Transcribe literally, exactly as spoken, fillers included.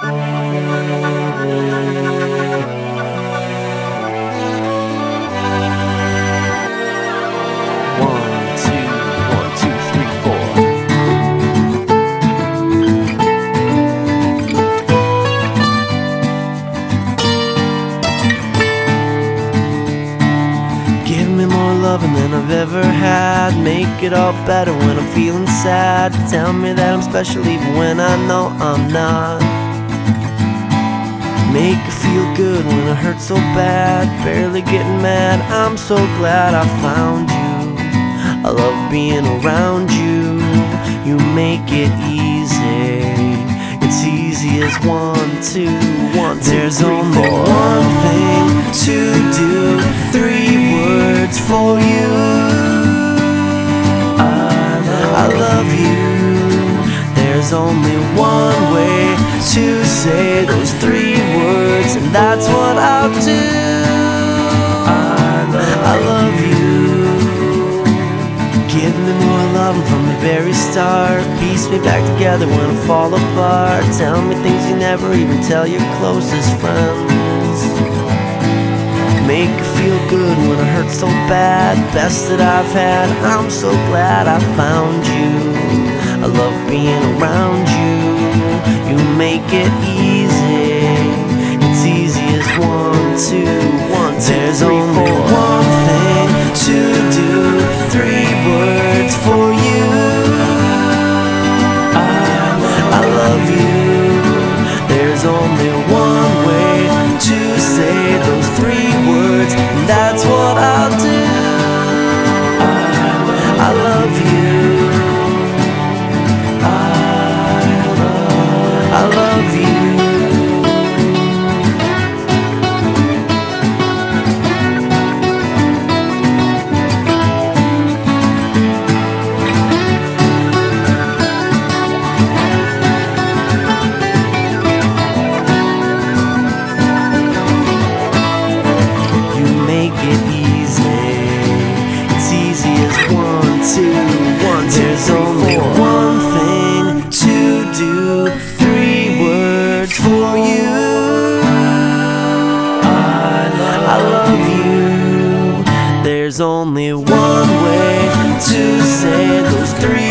Give me more loving than I've ever had. Make it all better when I'm feeling sad. Tell me that I'm special even when I know I'm not. Make it feel good when it hurts so bad. Barely getting mad, I'm so glad I found you. I love being around you. You make it easy. It's easy as one, two, one, two, There's three, only four. One thing to do. Three words for you. I love, I love you. There's only one way to say those three words, and that's what I'll do. I love, I love you. Give me more love from the very start. Piece me back together when I fall apart. Tell me things you never even tell your closest friends. Make it feel good when it hurts so bad. Best that I've had, I'm so glad I found you. I love being around you. You make it easy. It's easy as one, two, one, two, There's three, only four. One thing to do. Three words for you. I love, I love you. There's only one way to say those three words, and that's what I'll do. I, I love you. I love, I love you. Make it easy. It's easy as one, two, one, two, There's three, only four. One thing to do. Three words for you. I love, I love you. There's only one way to say those three